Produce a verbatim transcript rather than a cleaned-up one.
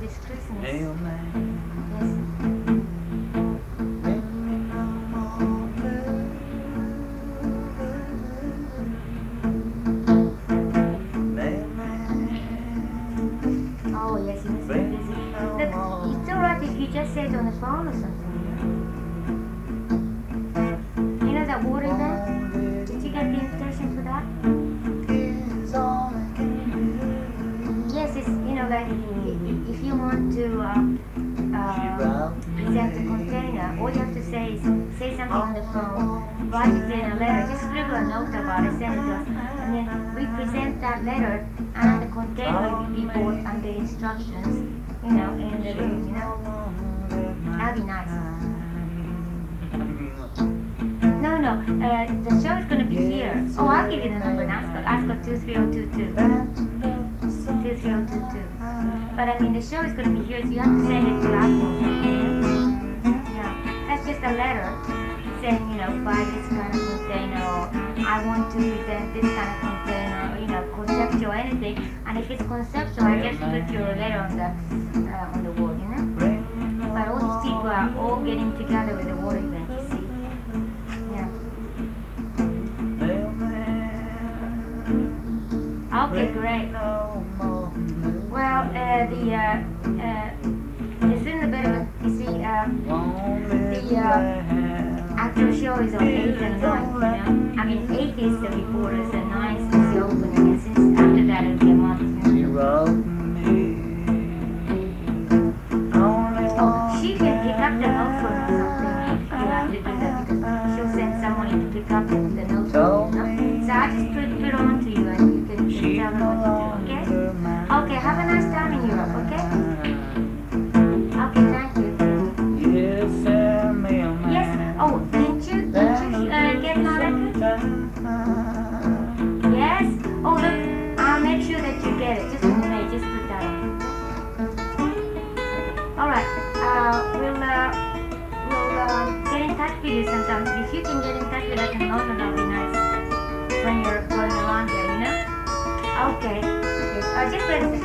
this Christmas. Hey, old man. Yes. Oh yes, he must be busy. Look, it's alright if you just say it on the phone or something. You know that water event? Did you get the invitation for that? Yes, it's, you know, like if you want to uh, uh, present a container, all you have to say is say something on the phone, write it in a letter, just scribble a note about it, send it to us, and then we present that letter and the container will be bought under instructions, you know, in the room, you know. That'd be nice. No, no, uh, the show is going to be here. Oh, I'll give you the number now. Ask for two three zero two two. two three zero two two. But I mean, the show is going to be here, so you have to send it to Apple. Yeah, that's just a letter saying, you know, buy this kind of container, or I want to present this kind of container, or, you know, conceptual anything. And if it's conceptual, I guess you put your letter on the uh, on the wall, you know. But all these people are all getting together with the water event, you see. Yeah. Okay, great. Well, uh, the uh, uh, it's in a bit of a, you see, uh, the uh, actual show is on eighth and ninth, you know. I mean, eighth is the reporters and ninth is the opening, and since after that it'll be a month, you know. Oh, she can pick up the note for or something. You have to do that because she'll send someone in to pick up the, the note for you, you know. So I just put, put it on to you and you can, you can tell her what to do, okay? Okay, have a nice time in Europe, okay? Okay, thank you. Yes, oh, didn't you, didn't you uh, get my record? Yes? Oh, look, I'll make sure that you get it. Just in the mail, just put that on. Alright, uh, we'll, uh, we'll uh, get in touch with you sometimes. If you can get in touch with us in London, that'll be nice when you're going around there, you know? Okay. Okay. Uh, just wait a second.